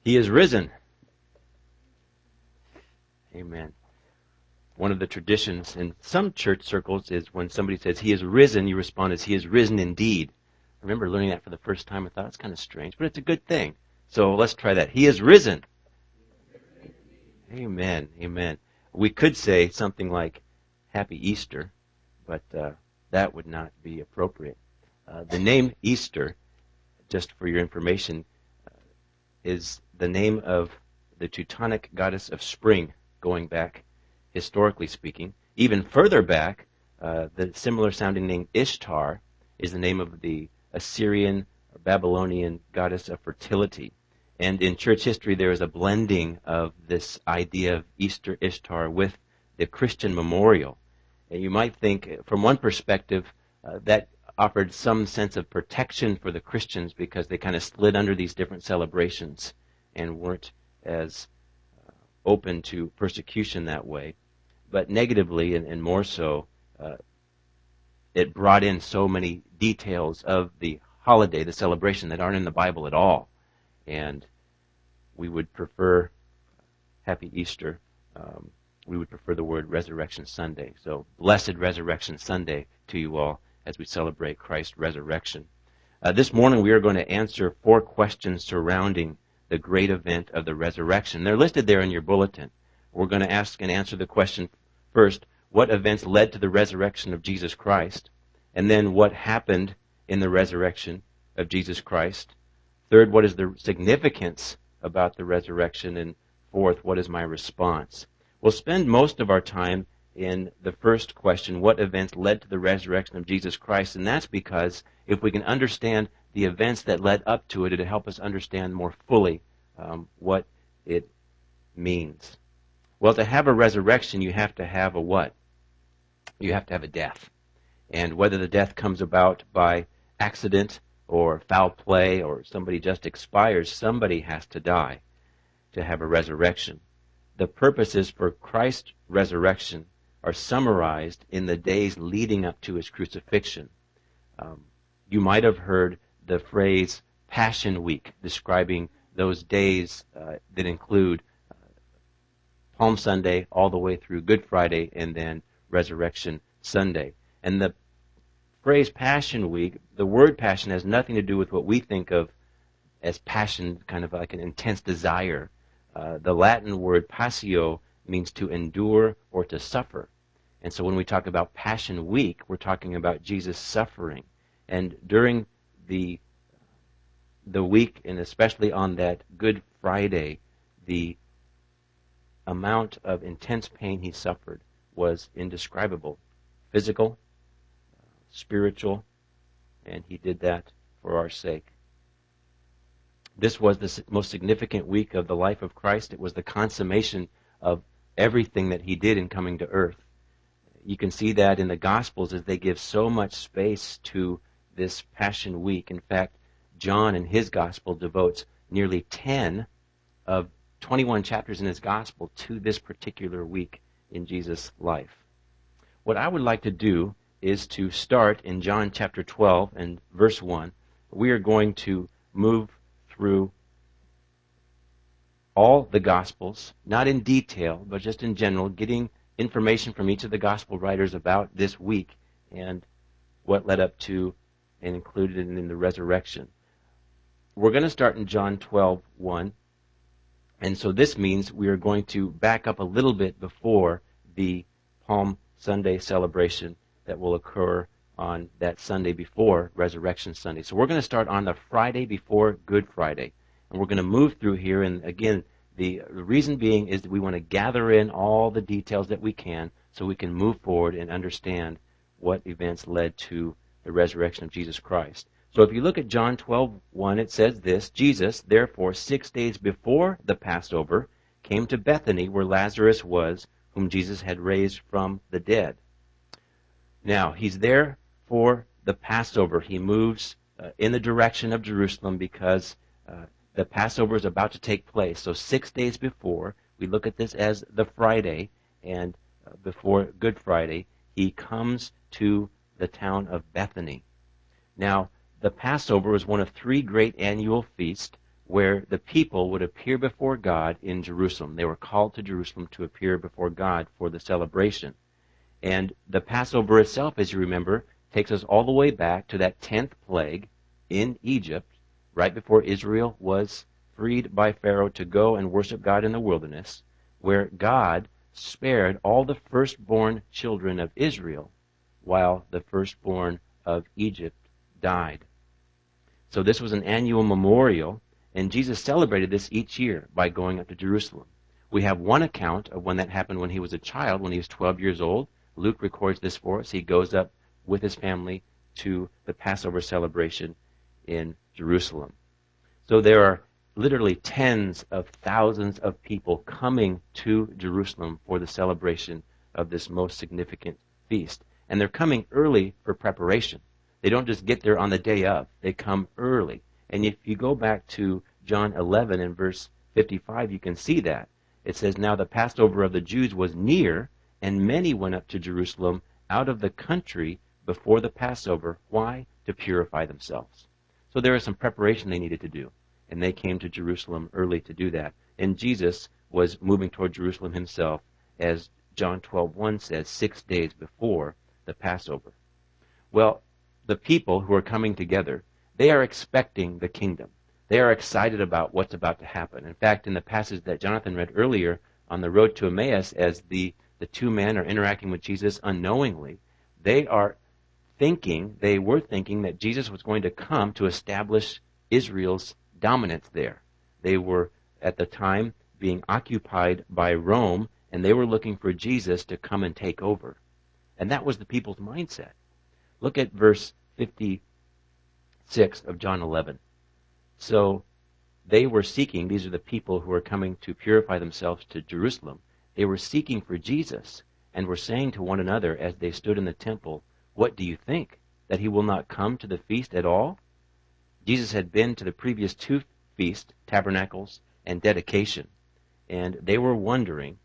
He is risen. Amen. One of the traditions in some church circles is when somebody says, He is risen, you respond as, He is risen indeed. I remember learning that for the first time. I thought, it's kind of strange, but it's a good thing. So let's try that. He is risen. Amen. Amen. We could say something like, Happy Easter, but that would not be appropriate. The name Easter, just for your information, is the name of the Teutonic goddess of spring, going back, historically speaking. Even further back, the similar sounding name Ishtar is the name of the Assyrian or Babylonian goddess of fertility. And in church history, there is a blending of this idea of Easter Ishtar with the Christian memorial. And you might think, from one perspective, that offered some sense of protection for the Christians because they kind of slid under these different celebrations and weren't as open to persecution that way. But negatively, and more so, it brought in so many details of the holiday, the celebration, that aren't in the Bible at all. And we would prefer Happy Easter. We would prefer the word Resurrection Sunday. So, Blessed Resurrection Sunday to you all as we celebrate Christ's resurrection. This morning we are going to answer 4 questions surrounding the great event of the resurrection. They're listed there in your bulletin. We're going to ask and answer the question first, what events led to the resurrection of Jesus Christ? And then what happened in the resurrection of Jesus Christ? Third, what is the significance about the resurrection? And fourth, what is my response? We'll spend most of our time in the first question, what events led to the resurrection of Jesus Christ? And that's because if we can understand the events that led up to it, it'll help us understand more fully what it means. Well, to have a resurrection, you have to have a what? You have to have a death. And whether the death comes about by accident or foul play or somebody just expires, somebody has to die to have a resurrection. The purposes for Christ's resurrection are summarized in the days leading up to his crucifixion. You might have heard the phrase Passion Week describing those days that include Palm Sunday all the way through Good Friday and then Resurrection Sunday. And the phrase Passion Week, the word passion has nothing to do with what we think of as passion, kind of like an intense desire. The Latin word passio means to endure or to suffer. And so when we talk about Passion Week, we're talking about Jesus suffering. And during the week, and especially on that Good Friday, the amount of intense pain he suffered was indescribable. Physical, spiritual, and he did that for our sake. This was the most significant week of the life of Christ. It was the consummation of everything that he did in coming to earth. You can see that in the Gospels as they give so much space to this Passion Week. In fact, John in his Gospel devotes nearly 10 of 21 chapters in his Gospel to this particular week in Jesus' life. What I would like to do is to start in John chapter 12 and verse 1. We are going to move through all the Gospels, not in detail, but just in general, getting information from each of the Gospel writers about this week and what led up to and included in the resurrection. We're going to start in John 12:1, and so this means we are going to back up a little bit before the Palm Sunday celebration that will occur on that Sunday before Resurrection Sunday. So we're going to start on the Friday before Good Friday. And we're going to move through here. And again, the reason being is that we want to gather in all the details that we can so we can move forward and understand what events led to the resurrection of Jesus Christ. So if you look at John 12:1, it says this, Jesus, therefore, 6 days before the Passover, came to Bethany where Lazarus was, whom Jesus had raised from the dead. Now, he's there for the Passover. He moves in the direction of Jerusalem because the Passover is about to take place. So 6 days before, we look at this as the Friday, and before Good Friday, he comes to the town of Bethany. Now, the Passover was one of 3 great annual feasts where the people would appear before God in Jerusalem. They were called to Jerusalem to appear before God for the celebration. And the Passover itself, as you remember, takes us all the way back to that 10th plague in Egypt, right before Israel was freed by Pharaoh to go and worship God in the wilderness, where God spared all the firstborn children of Israel while the firstborn of Egypt died. So this was an annual memorial, and Jesus celebrated this each year by going up to Jerusalem. We have one account of when that happened when he was a child, when he was 12 years old. Luke records this for us. He goes up with his family to the Passover celebration in Jerusalem. So there are literally tens of thousands of people coming to Jerusalem for the celebration of this most significant feast. And they're coming early for preparation. They don't just get there on the day of. They come early. And if you go back to John 11 and verse 55, you can see that. It says, "Now the Passover of the Jews was near, and many went up to Jerusalem out of the country before the Passover." Why? To purify themselves. So there was some preparation they needed to do. And they came to Jerusalem early to do that. And Jesus was moving toward Jerusalem himself, as John 12:1 says, 6 days before the Passover. Well, the people who are coming together, they are expecting the kingdom. They are excited about what's about to happen. In fact, in the passage that Jonathan read earlier on the road to Emmaus, as the two men are interacting with Jesus unknowingly, they were thinking that Jesus was going to come to establish Israel's dominance there. They were, at the time, being occupied by Rome, and they were looking for Jesus to come and take over. And that was the people's mindset. Look at verse 56 of John 11. So they were seeking, these are the people who are coming to purify themselves to Jerusalem, they were seeking for Jesus and were saying to one another as they stood in the temple, "What do you think? That he will not come to the feast at all?" Jesus had been to the previous two feasts, Tabernacles and Dedication, and they were wondering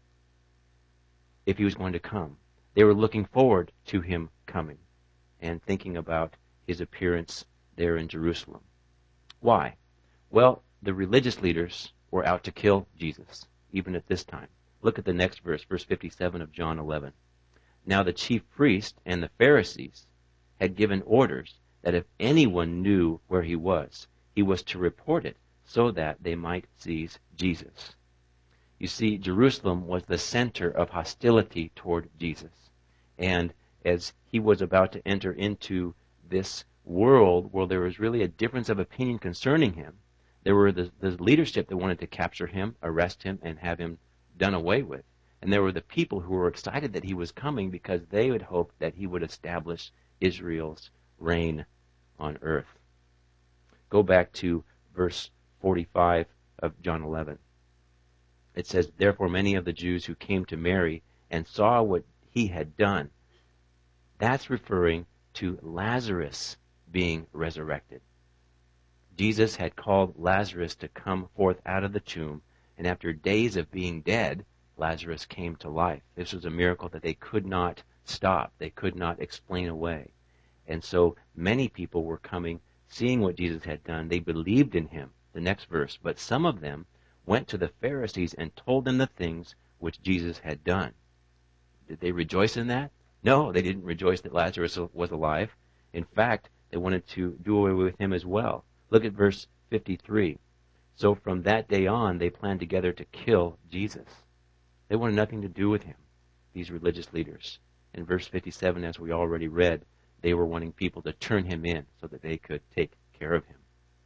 if he was going to come. They were looking forward to him coming and thinking about his appearance there in Jerusalem. Why? Well, the religious leaders were out to kill Jesus, even at this time. Look at the next verse, verse 57 of John 11. "Now the chief priests and the Pharisees had given orders that if anyone knew where he was to report it, so that they might seize Jesus." You see, Jerusalem was the center of hostility toward Jesus. And as he was about to enter into this world where there was really a difference of opinion concerning him, there were the leadership that wanted to capture him, arrest him, and have him done away with. And there were the people who were excited that he was coming because they would hope that he would establish Israel's reign on earth. Go back to verse 45 of John 11. It says, "Therefore many of the Jews who came to Mary and saw what he had done," that's referring to Lazarus being resurrected. Jesus had called Lazarus to come forth out of the tomb, and after days of being dead, Lazarus came to life. This was a miracle that they could not stop. They could not explain away. And so many people were coming, seeing what Jesus had done. They believed in him. The next verse, "But some of them went to the Pharisees and told them the things which Jesus had done." Did they rejoice in that? No, they didn't rejoice that Lazarus was alive. In fact, they wanted to do away with him as well. Look at verse 53. "So from that day on, they planned together to kill Jesus." They wanted nothing to do with him, these religious leaders. In verse 57, as we already read, they were wanting people to turn him in so that they could take care of him.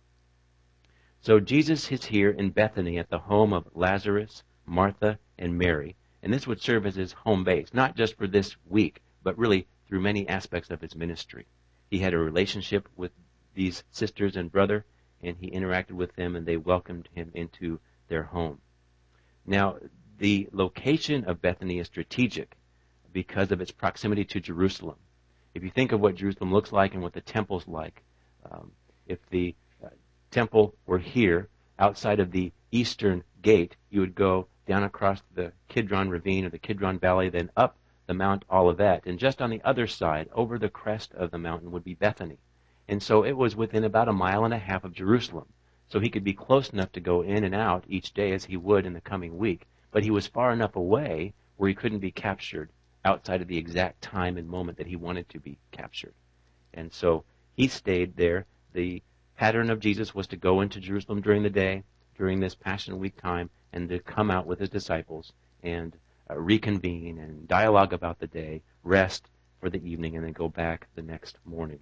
So Jesus is here in Bethany at the home of Lazarus, Martha, and Mary, and this would serve as his home base, not just for this week, but really through many aspects of his ministry. He had a relationship with these sisters and brother, and he interacted with them, and they welcomed him into their home. Now, the location of Bethany is strategic because of its proximity to Jerusalem. If you think of what Jerusalem looks like and what the temple's like, if the temple were here, outside of the eastern gate, you would go down across the Kidron Ravine or the Kidron Valley, then up the Mount Olivet, and just on the other side, over the crest of the mountain, would be Bethany. And so it was within about 1.5 miles of Jerusalem. so he could be close enough to go in and out each day as he would in the coming week. But he was far enough away where he couldn't be captured outside of the exact time and moment that he wanted to be captured. And so he stayed there. The pattern of Jesus was to go into Jerusalem during the day, during this Passion Week time, and to come out with his disciples and reconvene and dialogue about the day, rest for the evening, and then go back the next morning.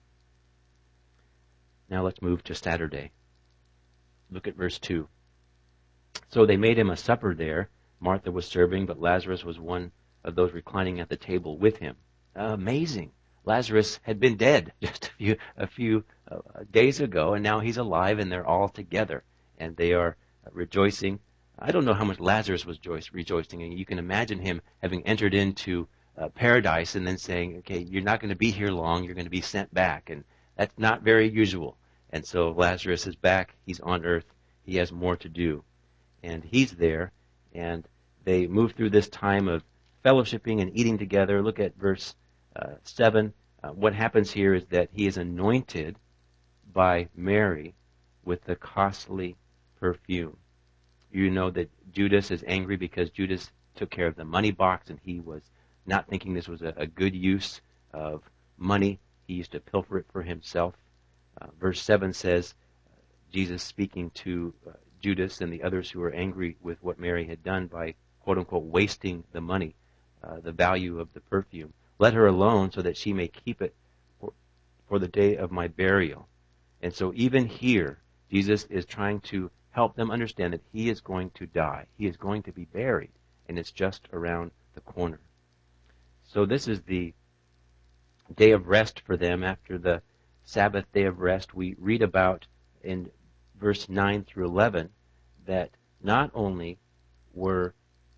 Now let's move to Saturday. Look at verse 2. So they made him a supper there. Martha was serving, but Lazarus was one of those reclining at the table with him. Amazing. Lazarus had been dead just a few days ago, and now he's alive, and they're all together, and they are rejoicing. I don't know how much Lazarus was rejoicing, and you can imagine him having entered into paradise and then saying, okay, you're not going to be here long, you're going to be sent back, and that's not very usual. And so Lazarus is back, he's on earth, he has more to do. And he's there, and they move through this time of fellowshipping and eating together. Look at verse 7. What happens here is that he is anointed by Mary with the costly perfume. You know that Judas is angry because Judas took care of the money box, and he was not thinking this was a good use of money. He used to pilfer it for himself. Verse 7 says, Jesus speaking to Judas and the others who were angry with what Mary had done by, quote-unquote, wasting the money, the value of the perfume. Let her alone so that she may keep it for the day of my burial. And so even here, Jesus is trying to help them understand that he is going to die. He is going to be buried, and it's just around the corner. So this is the day of rest for them after the Sabbath day of rest. We read about in verse 9 through 11 that not only were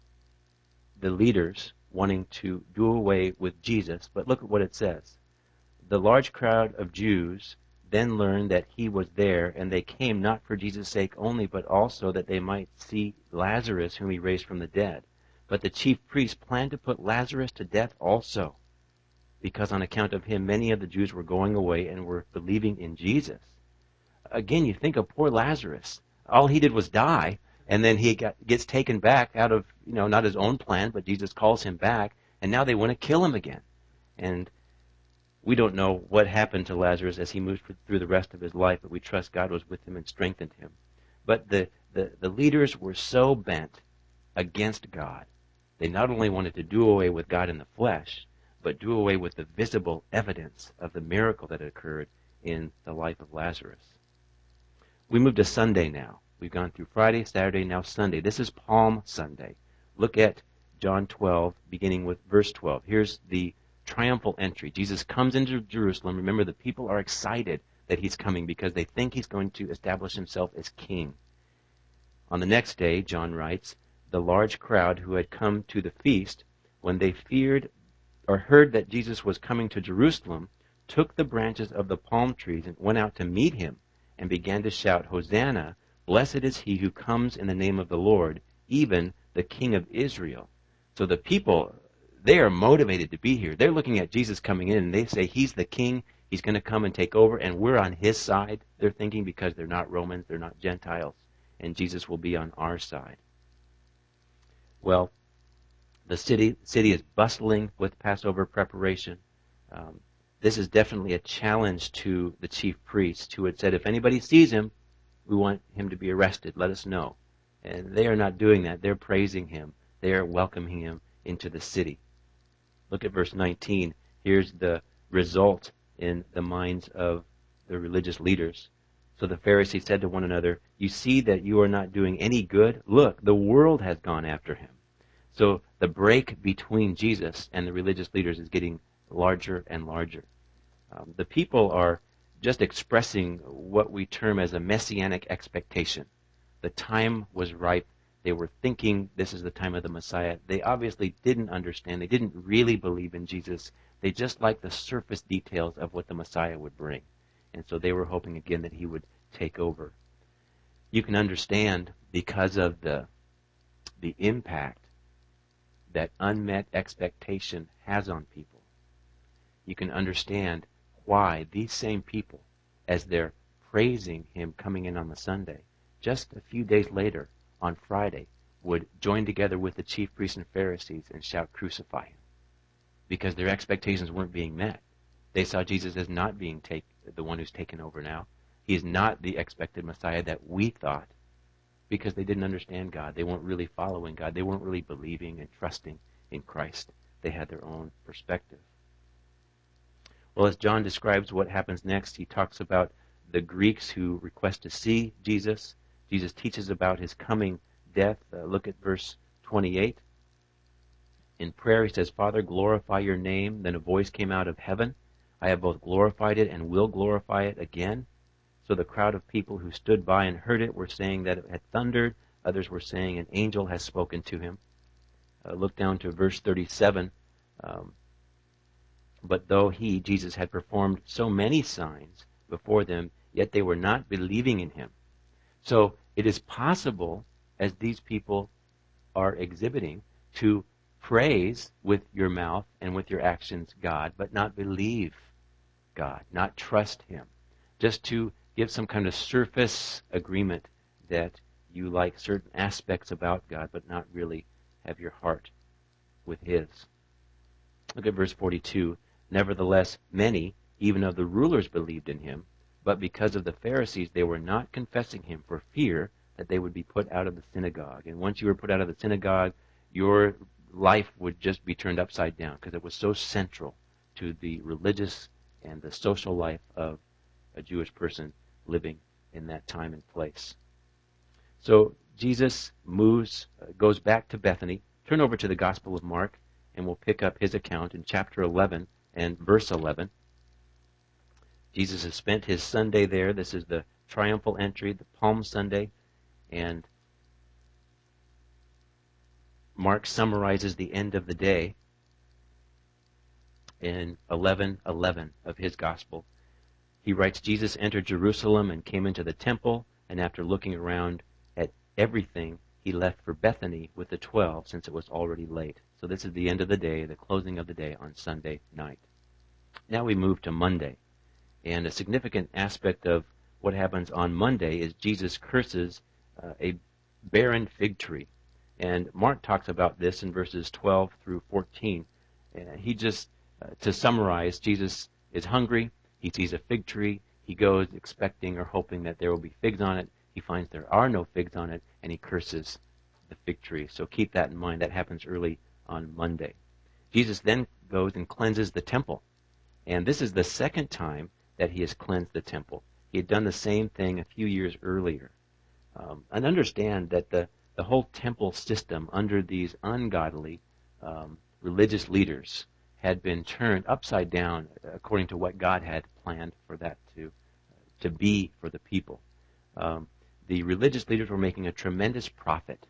the leaders wanting to do away with Jesus, but look at what it says. The large crowd of Jews then learned that he was there, and they came not for Jesus' sake only, but also that they might see Lazarus, whom he raised from the dead. But the chief priests planned to put Lazarus to death also, because on account of him many of the Jews were going away and were believing in Jesus. Again, you think of poor Lazarus. All he did was die, and then he gets taken back out of, not his own plan, but Jesus calls him back, and now they want to kill him again. And we don't know what happened to Lazarus as he moved through the rest of his life, but we trust God was with him and strengthened him. But the leaders were so bent against God. They not only wanted to do away with God in the flesh, but do away with the visible evidence of the miracle that had occurred in the life of Lazarus. We move to Sunday now. We've gone through Friday, Saturday, now Sunday. This is Palm Sunday. Look at John 12, beginning with verse 12. Here's the triumphal entry. Jesus comes into Jerusalem. Remember, the people are excited that he's coming because they think he's going to establish himself as king. On the next day, John writes, the large crowd who had come to the feast, when they feared or heard that Jesus was coming to Jerusalem, took the branches of the palm trees and went out to meet him and began to shout, Hosanna, blessed is he who comes in the name of the Lord, even the King of Israel. So the people, they are motivated to be here. They're looking at Jesus coming in, and they say he's the king, he's going to come and take over, and we're on his side. They're thinking because they're not Romans, they're not Gentiles, and Jesus will be on our side. Well, the city is bustling with Passover preparation. This is definitely a challenge to the chief priests who had said, if anybody sees him, we want him to be arrested. Let us know. And they are not doing that. They're praising him. They are welcoming him into the city. Look at verse 19. Here's the result in the minds of the religious leaders. So the Pharisees said to one another, you see that you are not doing any good? Look, the world has gone after him. So the break between Jesus and the religious leaders is getting larger and larger. The people are just expressing what we term as a messianic expectation. The time was ripe. They were thinking this is the time of the Messiah. They obviously didn't understand. They didn't really believe in Jesus. They just liked the surface details of what the Messiah would bring. And so they were hoping again that he would take over. You can understand because of the impact that unmet expectation has on people. You can understand why these same people, as they're praising him coming in on the Sunday, just a few days later, on Friday, would join together with the chief priests and Pharisees and shout, "Crucify him," because their expectations weren't being met. They saw Jesus as not being the one who's taken over now. He is not the expected Messiah that we thought, because they didn't understand God. They weren't really following God. They weren't really believing and trusting in Christ. They had their own perspective. Well, as John describes what happens next, he talks about the Greeks who request to see Jesus. Jesus teaches about his coming death. Look at verse 28. In prayer, he says, "Father, glorify your name." Then a voice came out of heaven. "I have both glorified it and will glorify it again." So the crowd of people who stood by and heard it were saying that it had thundered. Others were saying an angel has spoken to him. Look down to verse 37. But though he, Jesus, had performed so many signs before them, yet they were not believing in him. So it is possible, as these people are exhibiting, to praise with your mouth and with your actions God, but not believe God, not trust him. Just to give some kind of surface agreement that you like certain aspects about God, but not really have your heart with his. Look at verse 42. Nevertheless, many, even of the rulers, believed in him, but because of the Pharisees, they were not confessing him for fear that they would be put out of the synagogue. And once you were put out of the synagogue, your life would just be turned upside down, because it was so central to the religious and the social life of a Jewish person living in that time and place. So Jesus goes back to Bethany. Turn over to the Gospel of Mark, and we'll pick up his account in chapter 11 and verse 11. Jesus has spent his Sunday there. This is the triumphal entry, the Palm Sunday, and Mark summarizes the end of the day in 11:11 of his Gospel. He writes, Jesus entered Jerusalem and came into the temple, and after looking around at everything, he left for Bethany with the 12, since it was already late. So this is the end of the day, the closing of the day on Sunday night. Now we move to Monday. And a significant aspect of what happens on Monday is Jesus curses a barren fig tree. And Mark talks about this in verses 12 through 14. He just, to summarize, Jesus is hungry. He sees a fig tree. He goes expecting or hoping that there will be figs on it. He finds there are no figs on it, and he curses the fig tree. So keep that in mind. That happens early on Monday. Jesus then goes and cleanses the temple. And this is the second time that he has cleansed the temple. He had done the same thing a few years earlier. And understand that the whole temple system under these ungodly religious leaders had been turned upside down according to what God had planned for that to be for the people. The religious leaders were making a tremendous profit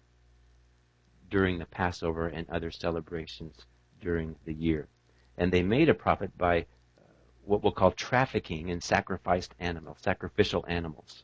during the Passover and other celebrations during the year. And they made a profit by what we'll call trafficking in sacrificial animals.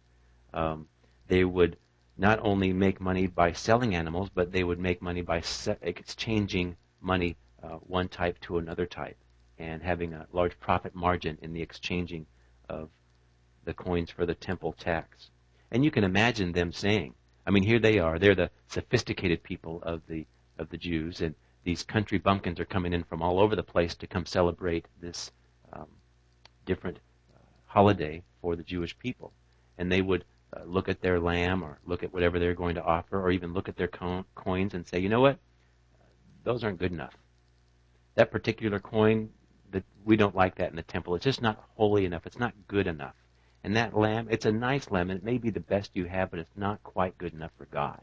They would not only make money by selling animals, but they would make money by exchanging money one type to another type, and having a large profit margin in the exchanging of the coins for the temple tax. And you can imagine them saying, I mean, here they are, they're the sophisticated people of the Jews, and these country bumpkins are coming in from all over the place to come celebrate this different holiday for the Jewish people. And they would look at their lamb, or look at whatever they're going to offer, or even look at their coins and say, you know what, those aren't good enough. That particular coin, we don't like that in the temple. It's just not holy enough. It's not good enough. And that lamb, it's a nice lamb, and it may be the best you have, but it's not quite good enough for God.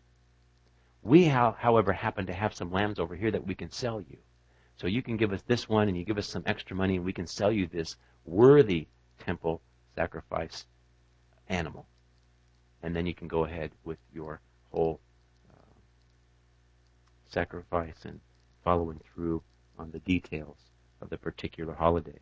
We, however, happen to have some lambs over here that we can sell you. So you can give us this one, and you give us some extra money, and we can sell you this worthy temple sacrifice animal. And then you can go ahead with your whole sacrifice and following through on the details of the particular holiday.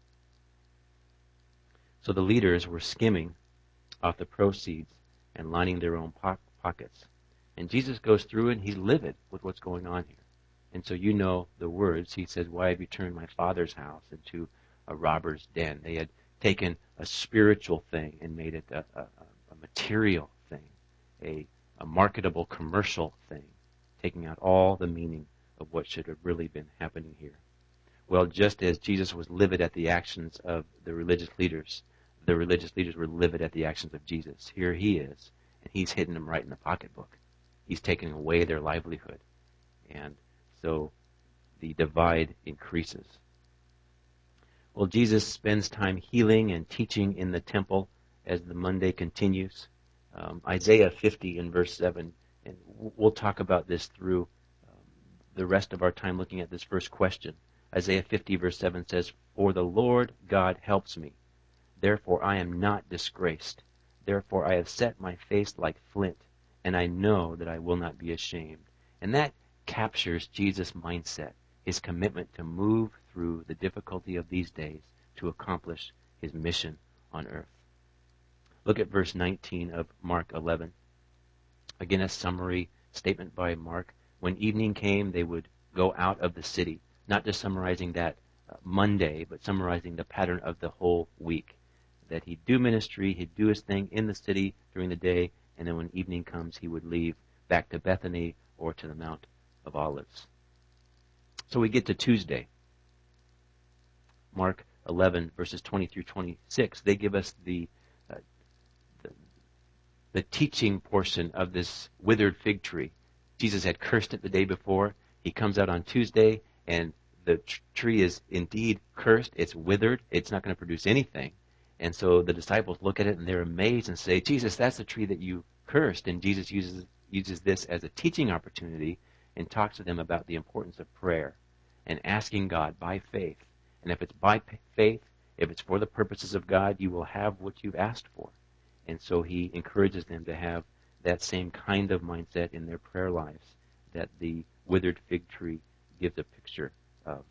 So the leaders were skimming off the proceeds and lining their own pockets. And Jesus goes through and he's livid with what's going on here. And so you know the words. He says, why have you turned my Father's house into a robber's den? They had taken a spiritual thing and made it a material thing, a marketable commercial thing, taking out all the meaning of what should have really been happening here. Well, just as Jesus was livid at the actions of the religious leaders were livid at the actions of Jesus. Here he is, and he's hitting them right in the pocketbook. He's taking away their livelihood. And so the divide increases. Well, Jesus spends time healing and teaching in the temple as the Monday continues. Isaiah 50 in verse 7, and we'll talk about this through the rest of our time looking at this first question. Isaiah 50 verse 7 says, "For the Lord God helps me. Therefore I am not disgraced. Therefore I have set my face like flint, and I know that I will not be ashamed." And that captures Jesus' mindset, his commitment to move through the difficulty of these days to accomplish his mission on earth. Look at verse 19 of Mark 11. Again, a summary statement by Mark. When evening came, they would go out of the city, not just summarizing that Monday, but summarizing the pattern of the whole week. That he'd do ministry, he'd do his thing in the city during the day, and then when evening comes, he would leave back to Bethany or to the Mount of Olives. So we get to Tuesday. Mark 11, verses 20 through 26. They give us the teaching portion of this withered fig tree. Jesus had cursed it the day before. He comes out on Tuesday, and the tree is indeed cursed. It's withered. It's not going to produce anything. And so the disciples look at it, and they're amazed and say, "Jesus, that's the tree that you cursed." And Jesus uses this as a teaching opportunity and talks to them about the importance of prayer and asking God by faith. And if it's by faith, if it's for the purposes of God, you will have what you've asked for. And so he encourages them to have that same kind of mindset in their prayer lives that the withered fig tree gives a picture of.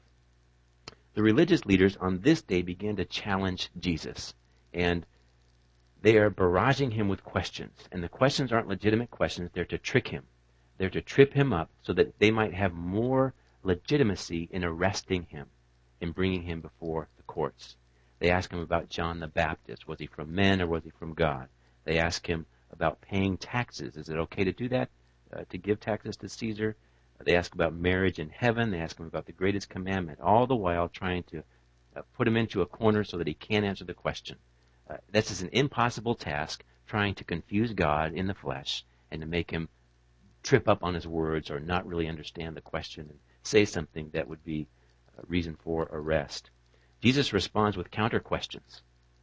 The religious leaders on this day began to challenge Jesus, and they are barraging him with questions. And the questions aren't legitimate questions. They're to trick him. They're to trip him up so that they might have more legitimacy in arresting him and bringing him before the courts. They ask him about John the Baptist. Was he from men or was he from God? They ask him about paying taxes. Is it okay to do that, to give taxes to Caesar? They ask about marriage in heaven. They ask him about the greatest commandment, all the while trying to put him into a corner so that he can't answer the question. This is an impossible task, trying to confuse God in the flesh and to make him trip up on his words or not really understand the question and say something that would be a reason for arrest. Jesus responds with counter questions.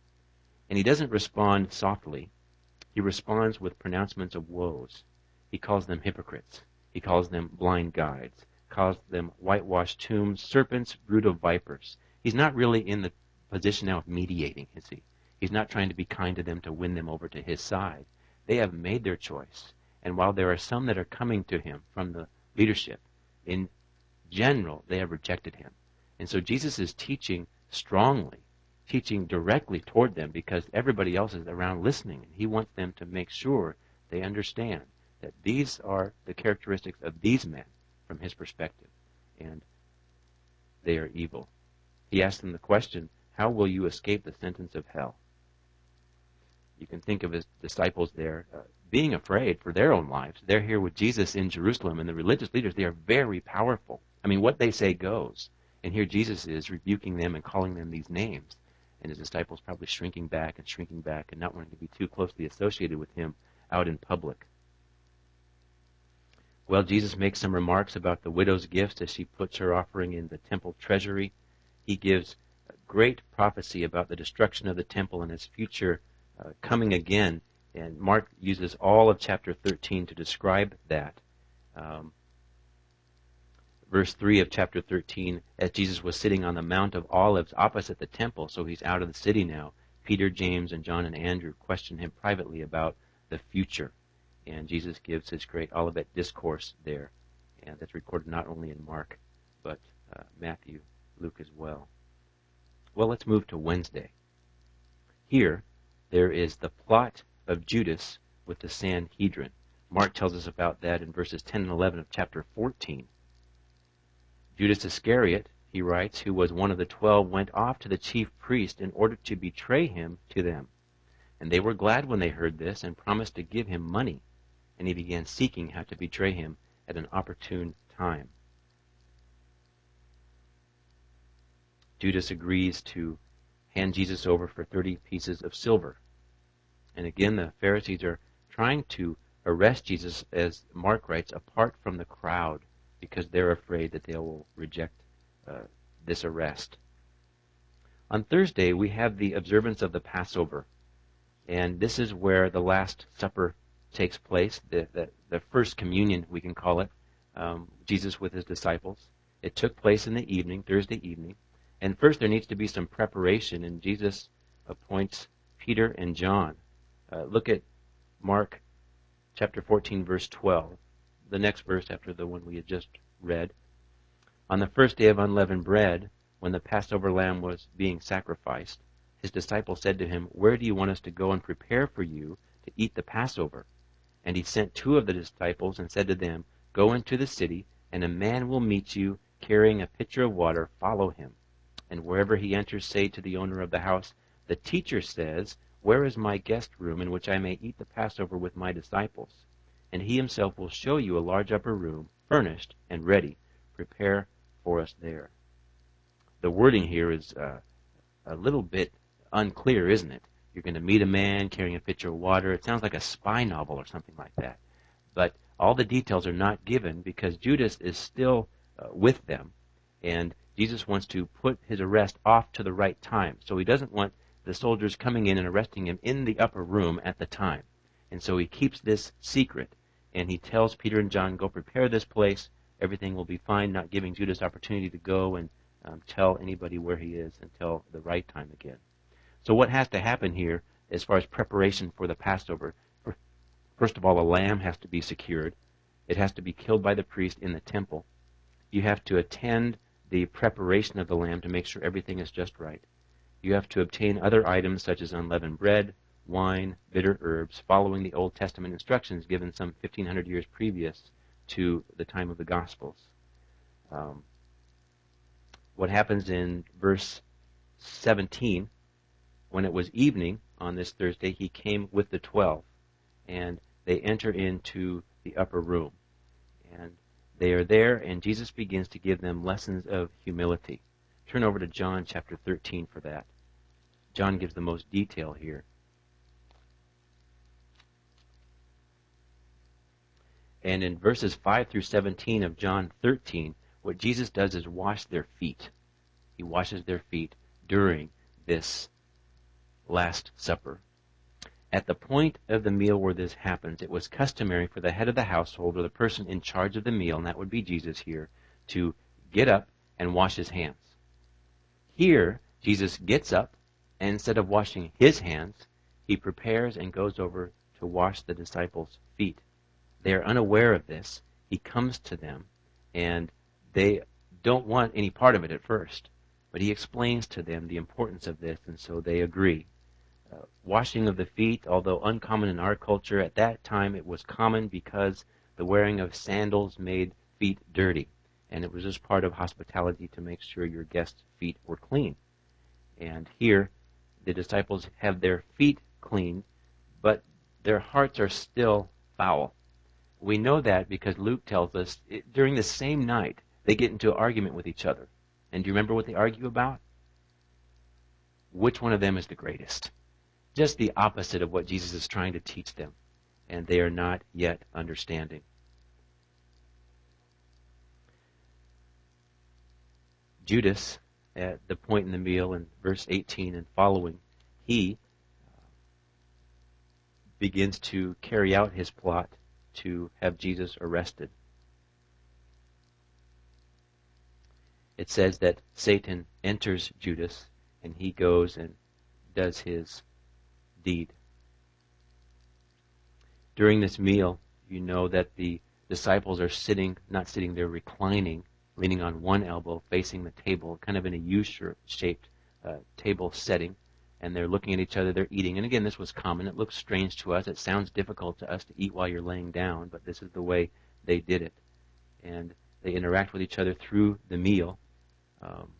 And he doesn't respond softly. He responds with pronouncements of woes. He calls them hypocrites. He calls them blind guides. Calls them whitewashed tombs, serpents, brood of vipers. He's not really in the position now of mediating, is he? He's not trying to be kind to them to win them over to his side. They have made their choice. And while there are some that are coming to him from the leadership, in general, they have rejected him. And so Jesus is teaching strongly, teaching directly toward them because everybody else is around listening. And he wants them to make sure they understand that these are the characteristics of these men from his perspective. And they are evil. He asks them the question, how will you escape the sentence of hell? You can think of his disciples there being afraid for their own lives. They're here with Jesus in Jerusalem, and the religious leaders, they are very powerful. I mean, what they say goes. And here Jesus is rebuking them and calling them these names. And his disciples probably shrinking back and not wanting to be too closely associated with him out in public. Well, Jesus makes some remarks about the widow's gifts as she puts her offering in the temple treasury. He gives a great prophecy about the destruction of the temple and its future coming again. And Mark uses all of chapter 13 to describe that. Verse 3 of chapter 13, as Jesus was sitting on the Mount of Olives opposite the temple, so he's out of the city now, Peter, James, and John and Andrew question him privately about the future. And Jesus gives his great Olivet discourse there. And that's recorded not only in Mark, but Matthew, Luke as well. Well, let's move to Wednesday. Here, there is the plot of Judas with the Sanhedrin. Mark tells us about that in verses 10 and 11 of chapter 14. Judas Iscariot he writes, who was one of the 12, went off to the chief priest in order to betray him to them. And they were glad when they heard this and promised to give him money. And he began seeking how to betray him at an opportune time. Judas agrees to hand Jesus over for 30 pieces of silver. And again, the Pharisees are trying to arrest Jesus, as Mark writes, apart from the crowd, because they're afraid that they will reject this arrest. On Thursday, we have the observance of the Passover. And this is where the Last Supper takes place, the first communion, we can call it, Jesus with his disciples. It took place in the evening, Thursday evening. And first there needs to be some preparation, and Jesus appoints Peter and John. Look at Mark chapter 14, verse 12, the next verse after the one we had just read. On the first day of unleavened bread, when the Passover lamb was being sacrificed, his disciples said to him, "Where do you want us to go and prepare for you to eat the Passover?" And he sent 2 of the disciples and said to them, "Go into the city, and a man will meet you carrying a pitcher of water. Follow him. And wherever he enters, say to the owner of the house, 'The teacher says, where is my guest room in which I may eat the Passover with my disciples?' And he himself will show you a large upper room, furnished and ready. Prepare for us there." The wording here is a little bit unclear, isn't it? You're going to meet a man carrying a pitcher of water. It sounds like a spy novel or something like that. But all the details are not given because Judas is still with them, and Jesus wants to put his arrest off to the right time. So he doesn't want the soldiers coming in and arresting him in the upper room at the time. And so he keeps this secret, and he tells Peter and John, "Go prepare this place. Everything will be fine," not giving Judas opportunity to go and tell anybody where he is until the right time again. So what has to happen here as far as preparation for the Passover? First of all, a lamb has to be secured. It has to be killed by the priest in the temple. You have to attend the preparation of the lamb to make sure everything is just right. You have to obtain other items such as unleavened bread, wine, bitter herbs, following the Old Testament instructions given some 1,500 years previous to the time of the Gospels. What happens in verse 17, when it was evening on this Thursday, he came with the 12, and they enter into the upper room. And they are there, and Jesus begins to give them lessons of humility. Turn over to John chapter 13 for that. John gives the most detail here. And in verses 5 through 17 of John 13, what Jesus does is wash their feet. He washes their feet during this Last Supper. At the point of the meal where this happens, it was customary for the head of the household or the person in charge of the meal, and that would be Jesus here, to get up and wash his hands. Here, Jesus gets up, and instead of washing his hands, he prepares and goes over to wash the disciples' feet. They are unaware of this. He comes to them, and they don't want any part of it at first. But he explains to them the importance of this, and so they agree. Washing of the feet, although uncommon in our culture, at that time it was common because the wearing of sandals made feet dirty. And it was just part of hospitality to make sure your guests' feet were clean. And here, the disciples have their feet clean, but their hearts are still foul. We know that because Luke tells us during the same night, they get into an argument with each other. And do you remember what they argue about? Which one of them is the greatest? Just the opposite of what Jesus is trying to teach them. And they are not yet understanding. Judas, at the point in the meal in verse 18 and following, he begins to carry out his plot to have Jesus arrested. It says that Satan enters Judas, and he goes and does his deed. During this meal, you know that the disciples are not sitting there reclining, leaning on one elbow, facing the table, kind of in a U-shaped table setting, and they're looking at each other, they're eating. And again, this was common. It looks strange to us. It sounds difficult to us to eat while you're laying down, but this is the way they did it. And they interact with each other through the meal. Um,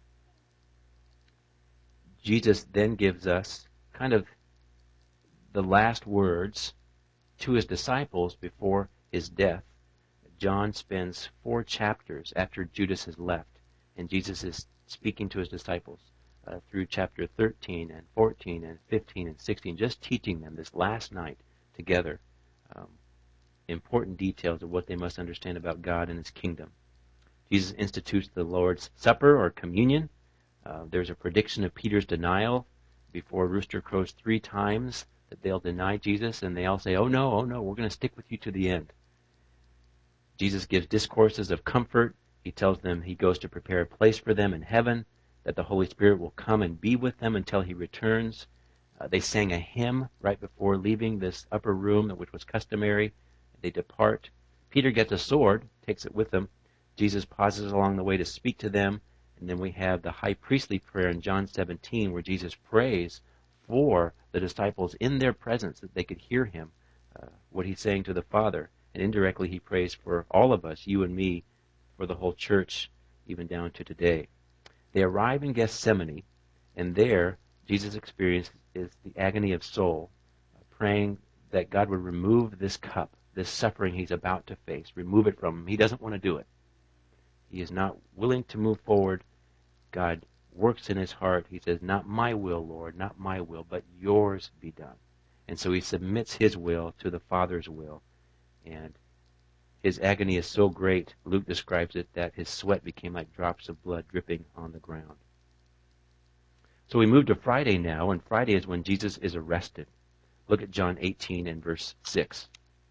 Jesus then gives us kind of the last words to his disciples before his death. John spends 4 chapters after Judas has left, and Jesus is speaking to his disciples through chapter 13 and 14 and 15 and 16, just teaching them this last night together important details of what they must understand about God and his kingdom. Jesus institutes the Lord's Supper or communion. There's a prediction of Peter's denial before rooster crows 3 times that they'll deny Jesus, and they all say, oh no, we're going to stick with you to the end. Jesus gives discourses of comfort. He tells them he goes to prepare a place for them in heaven, that the Holy Spirit will come and be with them until he returns. They sang a hymn right before leaving this upper room, which was customary. They depart. Peter gets a sword, takes it with him. Jesus pauses along the way to speak to them. And then we have the high priestly prayer in John 17 where Jesus prays for the disciples in their presence that they could hear him, what he's saying to the Father. And indirectly he prays for all of us, you and me, for the whole church, even down to today. They arrive in Gethsemane, and there Jesus' experience is the agony of soul, praying that God would remove this cup, this suffering he's about to face, remove it from him. He doesn't want to do it. He is not willing to move forward. God works in his heart. He says, not my will, Lord, not my will, but yours be done. And so he submits his will to the Father's will. And his agony is so great, Luke describes it, that his sweat became like drops of blood dripping on the ground. So we move to Friday now, and Friday is when Jesus is arrested. Look at John 18 and verse 6.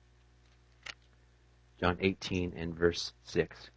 John 18 and verse 6.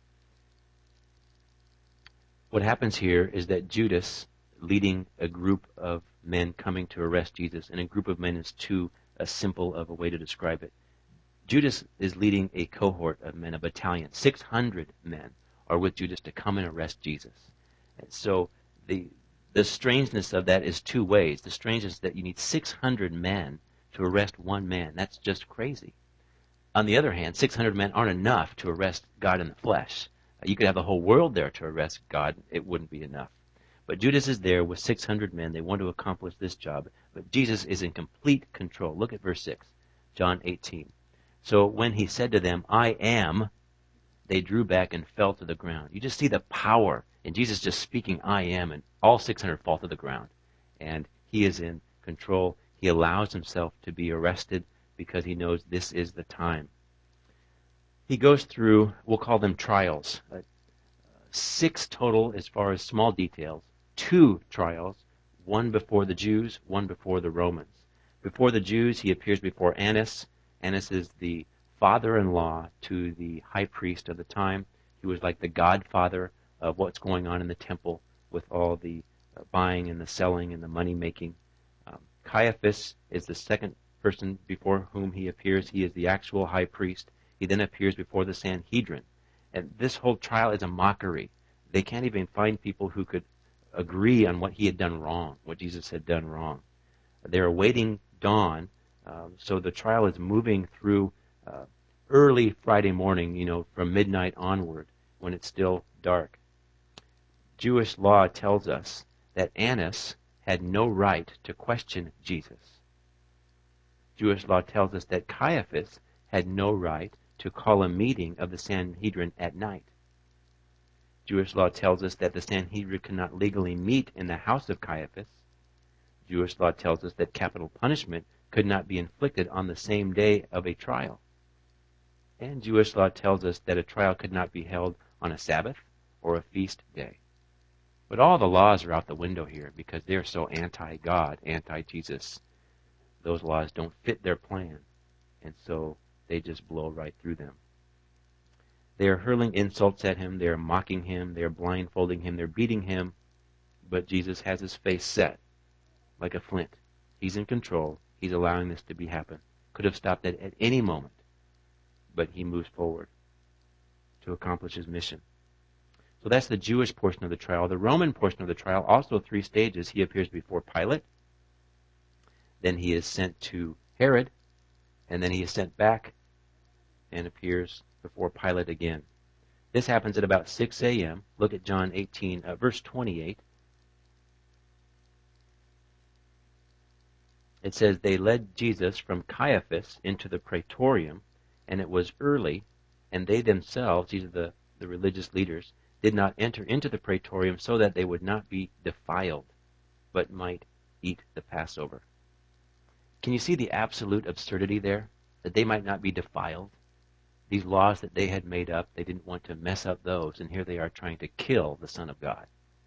What happens here is that Judas, leading a group of men coming to arrest Jesus, and a group of men is too simple of a way to describe it. Judas is leading a cohort of men, a battalion. 600 men are with Judas to come and arrest Jesus. And so the strangeness of that is 2 ways. The strangeness is that you need 600 men to arrest one man. That's just crazy. On the other hand, 600 men aren't enough to arrest God in the flesh. You could have the whole world there to arrest God. It wouldn't be enough. But Judas is there with 600 men. They want to accomplish this job. But Jesus is in complete control. Look at verse 6, John 18. So when he said to them, I am, they drew back and fell to the ground. You just see the power in Jesus just speaking, I am, and all 600 fall to the ground. And he is in control. He allows himself to be arrested because he knows this is the time. He goes through, we'll call them trials, 6 total as far as small details, 2 trials, 1 before the Jews, 1 before the Romans. Before the Jews, he appears before Annas. Annas is the father-in-law to the high priest of the time. He was like the godfather of what's going on in the temple with all the buying and the selling and the money-making. Caiaphas is the second person before whom he appears. He is the actual high priest. He then appears before the Sanhedrin. And this whole trial is a mockery. They can't even find people who could agree on what he had done wrong, what Jesus had done wrong. They're awaiting dawn, so the trial is moving through early Friday morning, from midnight onward, when it's still dark. Jewish law tells us that Annas had no right to question Jesus. Jewish law tells us that Caiaphas had no right to call a meeting of the Sanhedrin at night. Jewish law tells us that the Sanhedrin cannot legally meet in the house of Caiaphas. Jewish law tells us that capital punishment could not be inflicted on the same day of a trial. And Jewish law tells us that a trial could not be held on a Sabbath or a feast day. But all the laws are out the window here because they're so anti-God, anti-Jesus. Those laws don't fit their plan, and so they just blow right through them. They are hurling insults at him, they are mocking him, they are blindfolding him, they're beating him, but Jesus has his face set like a flint. He's in control. He's allowing this to happen. Could have stopped it at any moment, but he moves forward to accomplish his mission. So that's the Jewish portion of the trial. The Roman portion of the trial, also 3 stages. He appears before Pilate, then he is sent to Herod, and then he is sent back and appears before Pilate again. This happens at about 6 a.m. Look at John 18, verse 28. It says, they led Jesus from Caiaphas into the praetorium, and it was early, and they themselves, these are the religious leaders, did not enter into the praetorium so that they would not be defiled, but might eat the Passover. Can you see the absolute absurdity there? That they might not be defiled? These laws that they had made up, they didn't want to mess up those, and here they are trying to kill the Son of God.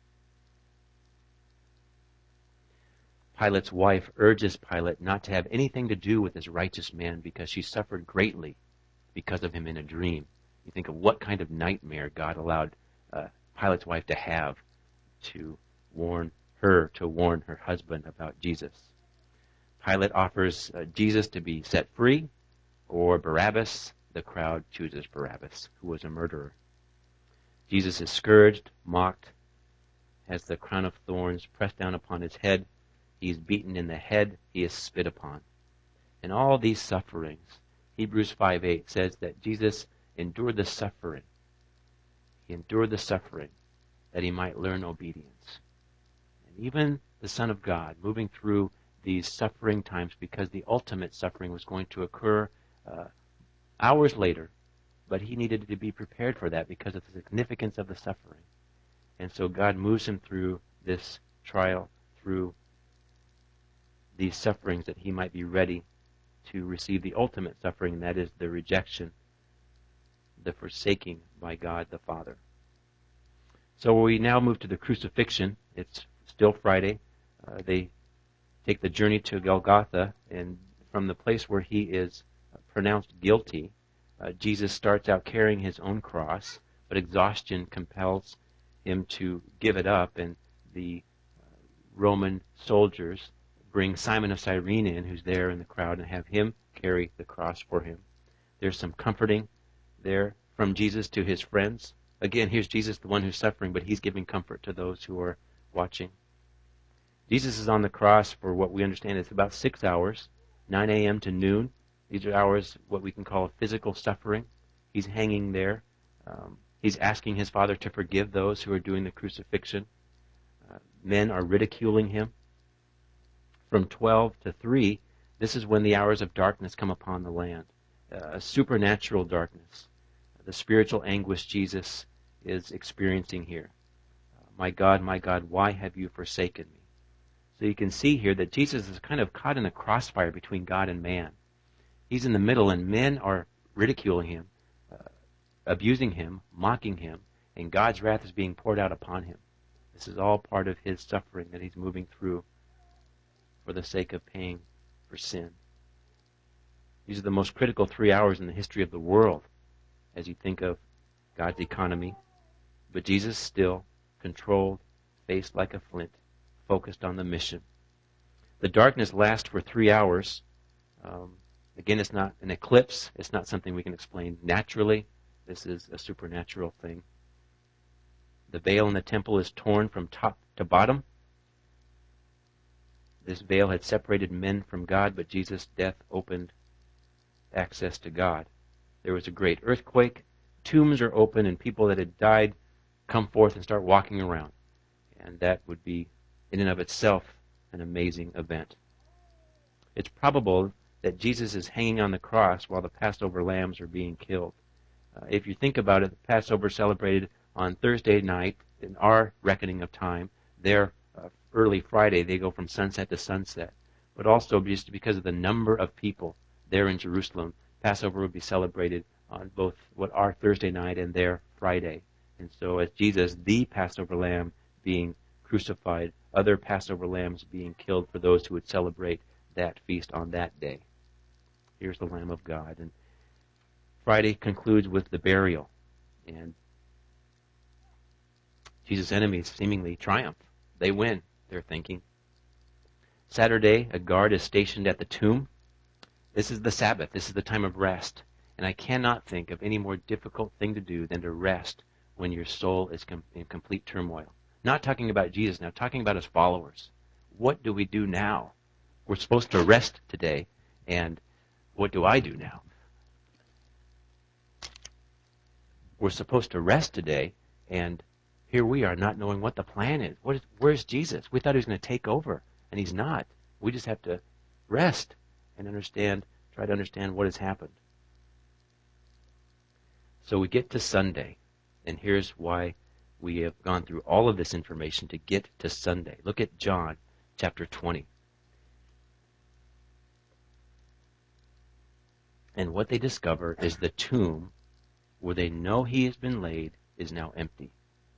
Pilate's wife urges Pilate not to have anything to do with this righteous man because she suffered greatly because of him in a dream. You think of what kind of nightmare God allowed Pilate's wife to have to warn her husband about Jesus. Pilate offers Jesus to be set free or Barabbas. The crowd chooses Barabbas, who was a murderer. Jesus is scourged, mocked, has the crown of thorns pressed down upon his head. He is beaten in the head. He is spit upon. And all these sufferings, Hebrews 5:8 says that Jesus endured the suffering. He endured the suffering that he might learn obedience. And even the Son of God, moving through these suffering times, because the ultimate suffering was going to occur hours later, but he needed to be prepared for that because of the significance of the suffering. And so God moves him through this trial, through these sufferings, that he might be ready to receive the ultimate suffering, and that is the rejection, the forsaking by God the Father. So we now move to the crucifixion. It's still Friday. They take the journey to Golgotha, and from the place where he is pronounced guilty, Jesus starts out carrying his own cross, but exhaustion compels him to give it up, and the Roman soldiers bring Simon of Cyrene in, who's there in the crowd, and have him carry the cross for him. There's some comforting there from Jesus to his friends. Again, here's Jesus, the one who's suffering, but he's giving comfort to those who are watching. Jesus is on the cross for what we understand is about 6 hours, 9 a.m. to noon. These are hours, what we can call physical suffering. He's hanging there. He's asking his Father to forgive those who are doing the crucifixion. Men are ridiculing him. From 12 to 3, this is when the hours of darkness come upon the land. A supernatural darkness. The spiritual anguish Jesus is experiencing here. My God, why have you forsaken me? So you can see here that Jesus is kind of caught in a crossfire between God and man. He's in the middle, and men are ridiculing him, abusing him, mocking him, and God's wrath is being poured out upon him. This is all part of his suffering that he's moving through for the sake of paying for sin. These are the most critical 3 hours in the history of the world as you think of God's economy. But Jesus still controlled, faced like a flint, focused on the mission. The darkness lasts for 3 hours. Again, it's not an eclipse. It's not something we can explain naturally. This is a supernatural thing. The veil in the temple is torn from top to bottom. This veil had separated men from God, but Jesus' death opened access to God. There was a great earthquake. Tombs are open, and people that had died come forth and start walking around. And that would be, in and of itself, an amazing event. It's probable that Jesus is hanging on the cross while the Passover lambs are being killed. If you think about it, the Passover celebrated on Thursday night in our reckoning of time. Their early Friday, they go from sunset to sunset. But also just because of the number of people there in Jerusalem, Passover would be celebrated on both what our Thursday night and their Friday. And so as Jesus, the Passover lamb, being crucified, other Passover lambs being killed for those who would celebrate that feast on that day. Here's the Lamb of God. And Friday concludes with the burial. And Jesus' enemies seemingly triumph. They win, they're thinking. Saturday, a guard is stationed at the tomb. This is the Sabbath. This is the time of rest. And I cannot think of any more difficult thing to do than to rest when your soul is in complete turmoil. Not talking about Jesus now, talking about his followers. What do we do now? We're supposed to rest today, and what do I do now? we're supposed to rest today, and here we are not knowing what the plan is. Where's Jesus? We thought he was going to take over, and he's not. We just have to rest and try to understand what has happened. So we get to Sunday, and here's why we have gone through all of this information to get to Sunday. Look at John chapter 20. And what they discover is the tomb where they know he has been laid is now empty.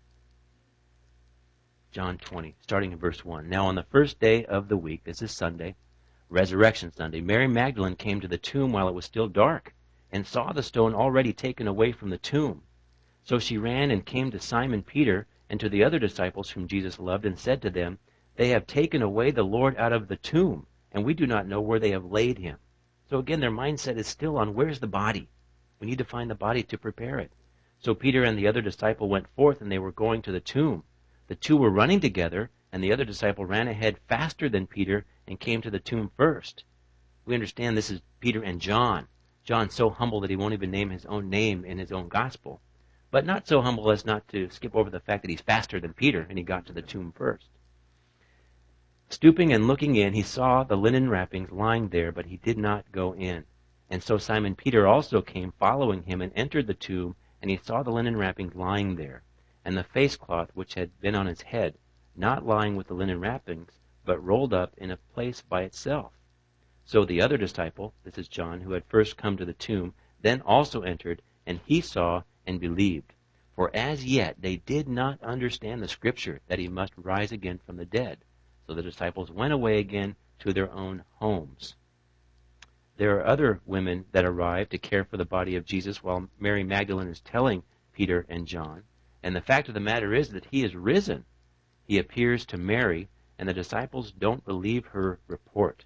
John 20, starting in verse 1. Now on the first day of the week, this is Sunday, Resurrection Sunday, Mary Magdalene came to the tomb while it was still dark and saw the stone already taken away from the tomb. So she ran and came to Simon Peter and to the other disciples whom Jesus loved and said to them, They have taken away the Lord out of the tomb, and we do not know where they have laid him. So again, their mindset is still on where's the body? We need to find the body to prepare it. So Peter and the other disciple went forth, and they were going to the tomb. The two were running together, and the other disciple ran ahead faster than Peter and came to the tomb first. We understand this is Peter and John. John's so humble that he won't even name his own name in his own gospel, but not so humble as not to skip over the fact that he's faster than Peter, and he got to the tomb first. Stooping and looking in, he saw the linen wrappings lying there, but he did not go in. And so Simon Peter also came following him and entered the tomb, and he saw the linen wrappings lying there, and the face cloth which had been on his head, not lying with the linen wrappings, but rolled up in a place by itself. So the other disciple, this is John, who had first come to the tomb, then also entered, and he saw and believed. For as yet they did not understand the scripture that he must rise again from the dead. So the disciples went away again to their own homes. There are other women that arrive to care for the body of Jesus while Mary Magdalene is telling Peter and John. And the fact of the matter is that he is risen. He appears to Mary, and the disciples don't believe her report.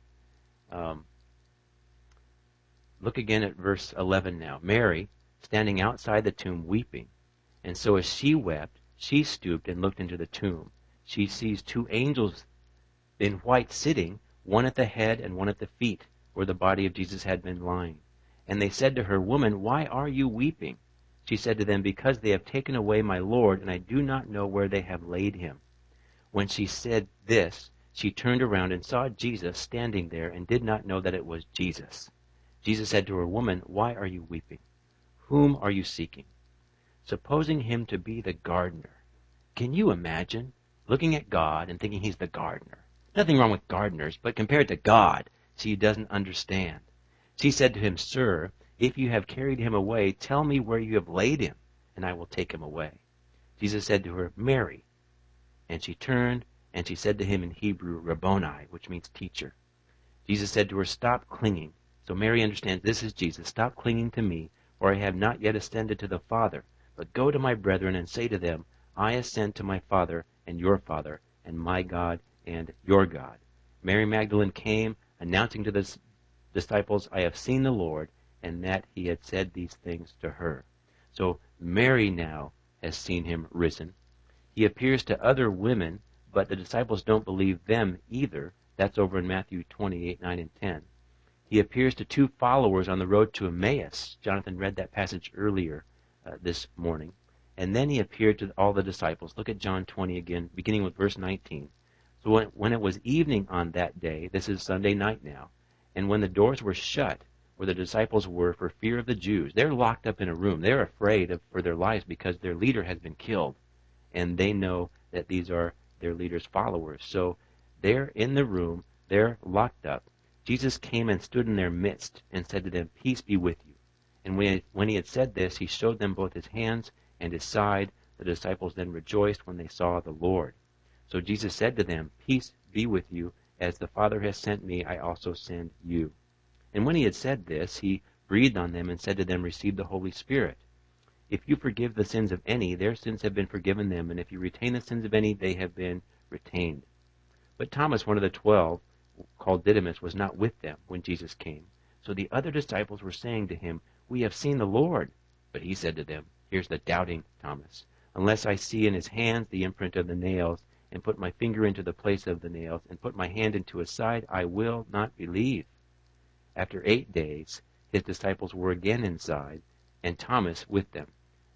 Look again at verse 11 now. Mary, standing outside the tomb weeping. And so as she wept, she stooped and looked into the tomb. She sees two angels in white sitting, one at the head and one at the feet, where the body of Jesus had been lying. And they said to her, Woman, why are you weeping? She said to them, Because they have taken away my Lord, and I do not know where they have laid him. When she said this, she turned around and saw Jesus standing there, and did not know that it was Jesus. Jesus said to her, Woman, why are you weeping? Whom are you seeking? Supposing him to be the gardener. Can you imagine looking at God and thinking he's the gardener? Nothing wrong with gardeners, but compared to God, she doesn't understand. She said to him, Sir, if you have carried him away, tell me where you have laid him, and I will take him away. Jesus said to her, Mary. And she turned, and she said to him in Hebrew, Rabboni, which means teacher. Jesus said to her, Stop clinging. So Mary understands this is Jesus. Stop clinging to me, for I have not yet ascended to the Father. But go to my brethren and say to them, I ascend to my Father and your Father, and my God and your God. Mary Magdalene came, announcing to the disciples, I have seen the Lord, and that he had said these things to her. So Mary now has seen him risen. He appears to other women, but the disciples don't believe them either. That's over in Matthew 28, 9, and 10. He appears to two followers on the road to Emmaus. Jonathan read that passage earlier this morning. And then he appeared to all the disciples. Look at John 20 again, beginning with verse 19. So when it was evening on that day, this is Sunday night now, and when the doors were shut, where the disciples were for fear of the Jews, they're locked up in a room. They're afraid for their lives because their leader has been killed, and they know that these are their leader's followers. So they're in the room, they're locked up. Jesus came and stood in their midst and said to them, Peace be with you. And when he had said this, he showed them both his hands and his side. The disciples then rejoiced when they saw the Lord. So Jesus said to them, Peace be with you. As the Father has sent me, I also send you. And when he had said this, he breathed on them and said to them, Receive the Holy Spirit. If you forgive the sins of any, their sins have been forgiven them, and if you retain the sins of any, they have been retained. But Thomas, one of the 12, called Didymus, was not with them when Jesus came. So the other disciples were saying to him, We have seen the Lord. But he said to them, Here's the doubting Thomas. Unless I see in his hands the imprint of the nails, and put my finger into the place of the nails, and put my hand into his side, I will not believe. After 8 days, his disciples were again inside, and Thomas with them.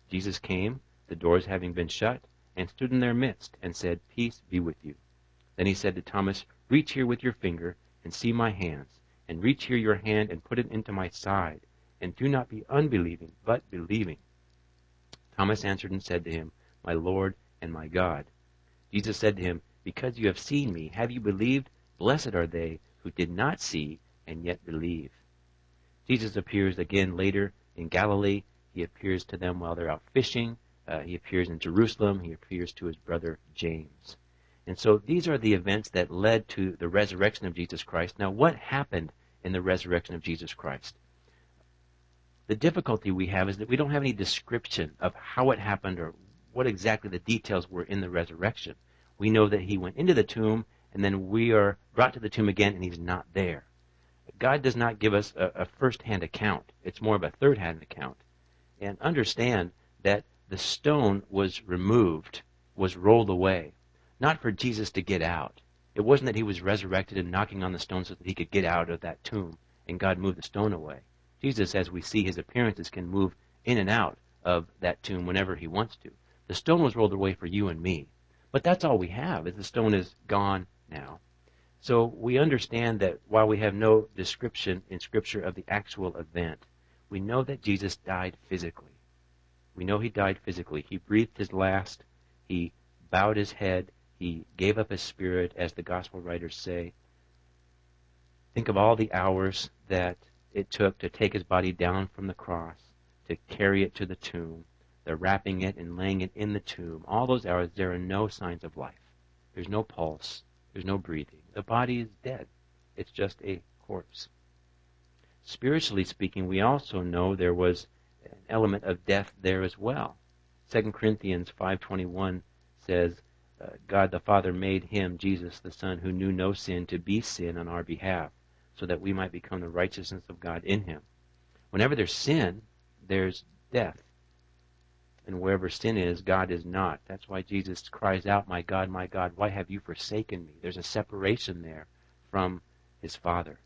Jesus came, the doors having been shut, and stood in their midst, and said, Peace be with you. Then he said to Thomas, Reach here with your finger, and see my hands, and reach here your hand, and put it into my side, and do not be unbelieving, but believing. Thomas answered and said to him, My Lord and my God. Jesus said to him, Because you have seen me, have you believed? Blessed are they who did not see and yet believe. Jesus appears again later in Galilee. He appears to them while they're out fishing. He appears in Jerusalem. He appears to his brother James. And so these are the events that led to the resurrection of Jesus Christ. Now, what happened in the resurrection of Jesus Christ? The difficulty we have is that we don't have any description of how it happened or what exactly the details were in the resurrection. We know that he went into the tomb, and then we are brought to the tomb again, and he's not there. God does not give us a first-hand account. It's more of a third-hand account. And understand that the stone was removed, was rolled away, not for Jesus to get out. It wasn't that he was resurrected and knocking on the stone so that he could get out of that tomb, and God moved the stone away. Jesus, as we see his appearances, can move in and out of that tomb whenever he wants to. The stone was rolled away for you and me. But that's all we have, is the stone is gone now. So we understand that while we have no description in Scripture of the actual event, we know that Jesus died physically. We know he died physically. He breathed his last. He bowed his head. He gave up his spirit, as the gospel writers say. Think of all the hours that it took to take his body down from the cross, to carry it to the tomb, the wrapping it and laying it in the tomb. All those hours, there are no signs of life. There's no pulse. There's no breathing. The body is dead. It's just a corpse. Spiritually speaking, we also know there was an element of death there as well. 2 Corinthians 5:21 says, God the Father made him, Jesus the Son, who knew no sin, to be sin on our behalf, so that we might become the righteousness of God in him. Whenever there's sin, there's death. And wherever sin is, God is not. That's why Jesus cries out, my God, why have you forsaken me? There's a separation there from his Father.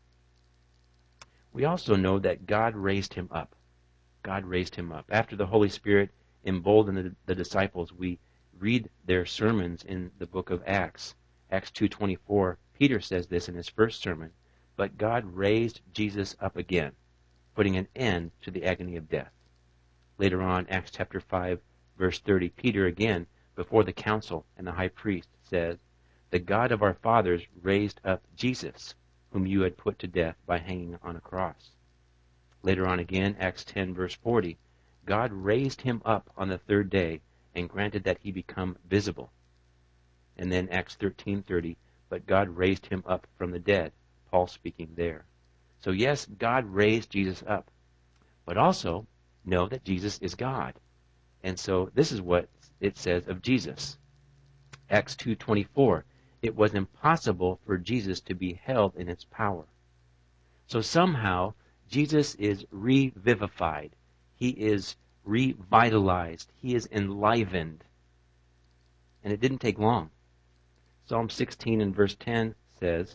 We also know that God raised him up. God raised him up. After the Holy Spirit emboldened the disciples, we read their sermons in the book of Acts. Acts 2:24, Peter says this in his first sermon, but God raised Jesus up again, putting an end to the agony of death. Later on, Acts chapter 5, verse 30, Peter again, before the council and the high priest, says, the God of our fathers raised up Jesus, whom you had put to death by hanging on a cross. Later on again, Acts 10, verse 40, God raised him up on the third day and granted that he become visible. And then Acts 13:30, but God raised him up from the dead, Paul speaking there. So yes, God raised Jesus up, but also know that Jesus is God. And so this is what it says of Jesus. Acts 2:24, it was impossible for Jesus to be held in its power. So somehow Jesus is revivified. He is revitalized. He is enlivened. And it didn't take long. Psalm 16 and verse 10 says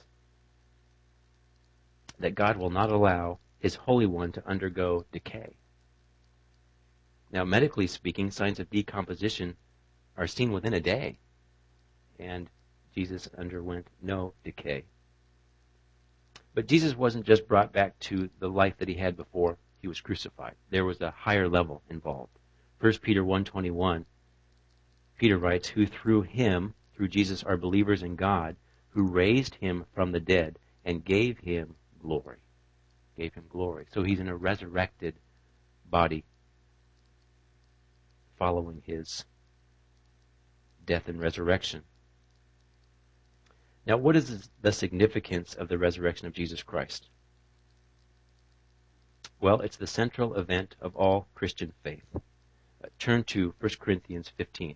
that God will not allow his Holy One to undergo decay. Now, medically speaking, signs of decomposition are seen within a day. And Jesus underwent no decay. But Jesus wasn't just brought back to the life that he had before he was crucified. There was a higher level involved. 1 Peter 1:21, Peter writes, who through Jesus are believers in God, who raised him from the dead and gave him glory. Gave him glory. So he's in a resurrected body following his death and resurrection. Now, what is the significance of the resurrection of Jesus Christ? Well, it's the central event of all Christian faith. Turn to 1 Corinthians 15.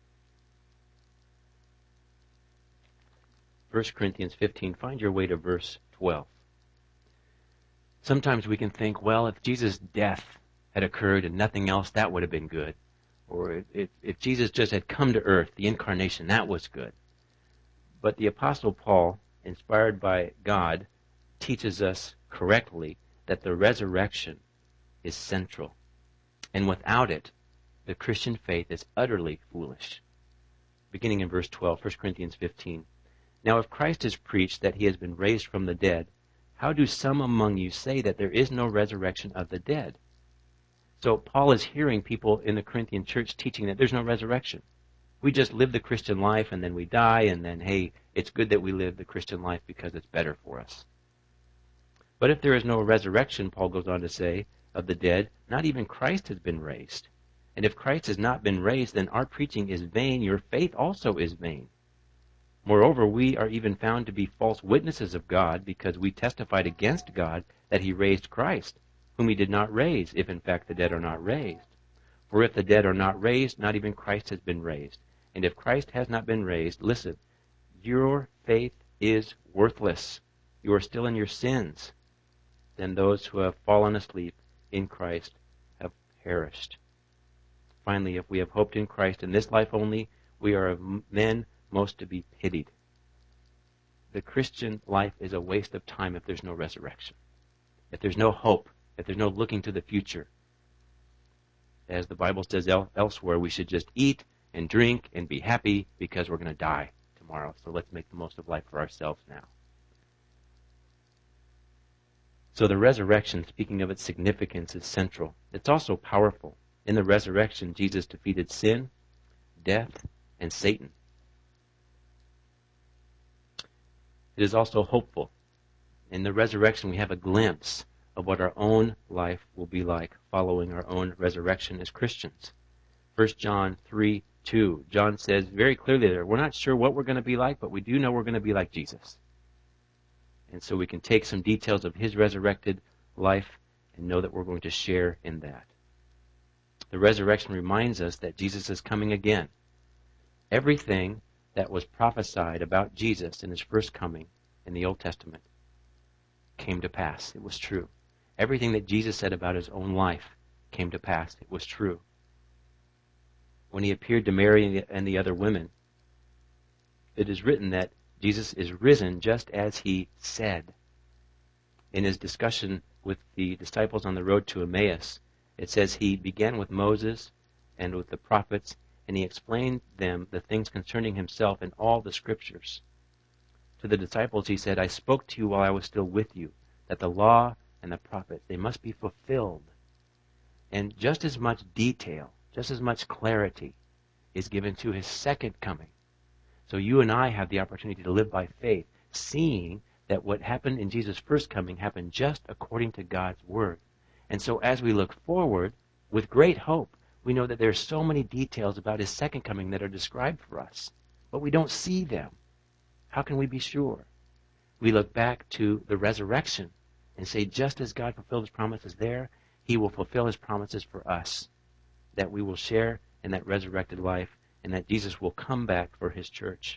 1 Corinthians 15, find your way to verse 12. Sometimes we can think, well, if Jesus' death had occurred and nothing else, that would have been good. Or if Jesus just had come to earth, the incarnation, that was good. But the Apostle Paul, inspired by God, teaches us correctly that the resurrection is central. And without it, the Christian faith is utterly foolish. Beginning in verse 12, 1 Corinthians 15. Now if Christ is preached that he has been raised from the dead, how do some among you say that there is no resurrection of the dead? So Paul is hearing people in the Corinthian church teaching that there's no resurrection. We just live the Christian life and then we die, and then, hey, it's good that we live the Christian life because it's better for us. But if there is no resurrection, Paul goes on to say, of the dead, not even Christ has been raised. And if Christ has not been raised, then our preaching is vain, your faith also is vain. Moreover, we are even found to be false witnesses of God, because we testified against God that he raised Christ, whom he did not raise, if in fact the dead are not raised. For if the dead are not raised, not even Christ has been raised. And if Christ has not been raised, listen, your faith is worthless. You are still in your sins. Then those who have fallen asleep in Christ have perished. Finally, if we have hoped in Christ in this life only, we are of men most to be pitied. The Christian life is a waste of time if there's no resurrection, if there's no hope, if there's no looking to the future. As the Bible says elsewhere, we should just eat and drink and be happy because we're going to die tomorrow. So let's make the most of life for ourselves now. So the resurrection, speaking of its significance, is central. It's also powerful. In the resurrection, Jesus defeated sin, death, and Satan. It is also hopeful. In the resurrection, we have a glimpse of what our own life will be like following our own resurrection as Christians. 1 John 3:2. John says very clearly there, we're not sure what we're going to be like, but we do know we're going to be like Jesus. And so we can take some details of his resurrected life and know that we're going to share in that. The resurrection reminds us that Jesus is coming again. Everything that was prophesied about Jesus in his first coming in the Old Testament came to pass. It was true. Everything that Jesus said about his own life came to pass. It was true. When he appeared to Mary and the other women, it is written that Jesus is risen just as he said. In his discussion with the disciples on the road to Emmaus, it says he began with Moses and with the prophets, and he explained them the things concerning himself in all the scriptures. To the disciples he said, I spoke to you while I was still with you, that the law and the prophets, they must be fulfilled. And just as much detail, just as much clarity is given to his second coming. So you and I have the opportunity to live by faith, seeing that what happened in Jesus' first coming happened just according to God's word. And so as we look forward with great hope, we know that there are so many details about his second coming that are described for us, but we don't see them. How can we be sure? We look back to the resurrection and say, just as God fulfilled his promises there, he will fulfill his promises for us, that we will share in that resurrected life and that Jesus will come back for his church.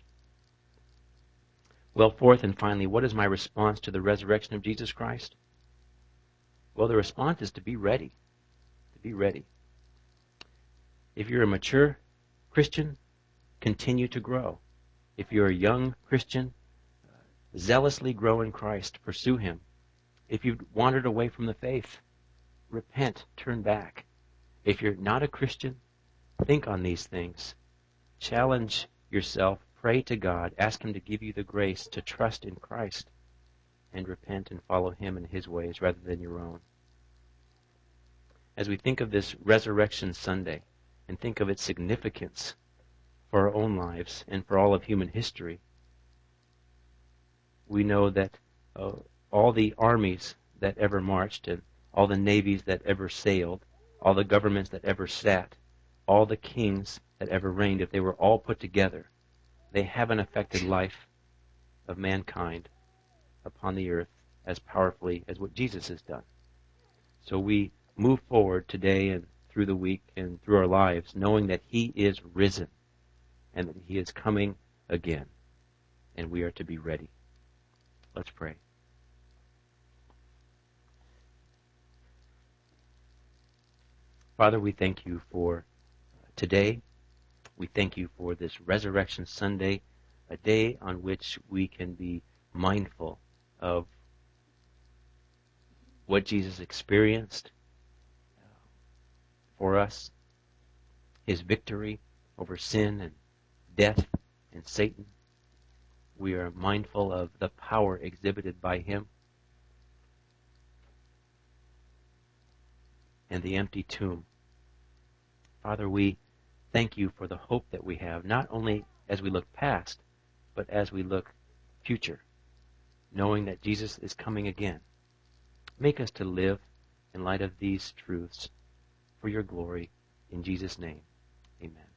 Well, fourth and finally, what is my response to the resurrection of Jesus Christ? Well, the response is to be ready. To be ready. If you're a mature Christian, continue to grow. If you're a young Christian, zealously grow in Christ. Pursue him. If you've wandered away from the faith, repent, turn back. If you're not a Christian, think on these things. Challenge yourself. Pray to God. Ask him to give you the grace to trust in Christ and repent and follow him in his ways rather than your own. As we think of this Resurrection Sunday and think of its significance for our own lives and for all of human history, we know that all the armies that ever marched and all the navies that ever sailed, all the governments that ever sat, all the kings that ever reigned, if they were all put together, they haven't affected life of mankind upon the earth as powerfully as what Jesus has done. So we move forward today and through the week and through our lives knowing that he is risen and that he is coming again, and we are to be ready. Let's pray. Father, we thank you for today. We thank you for this Resurrection Sunday, a day on which we can be mindful of what Jesus experienced for us, His victory over sin and death and Satan. We are mindful of the power exhibited by Him and the empty tomb. Father, we thank You for the hope that we have, not only as we look past, but as we look future, knowing that Jesus is coming again. Make us to live in light of these truths for Your glory. In Jesus' name, amen.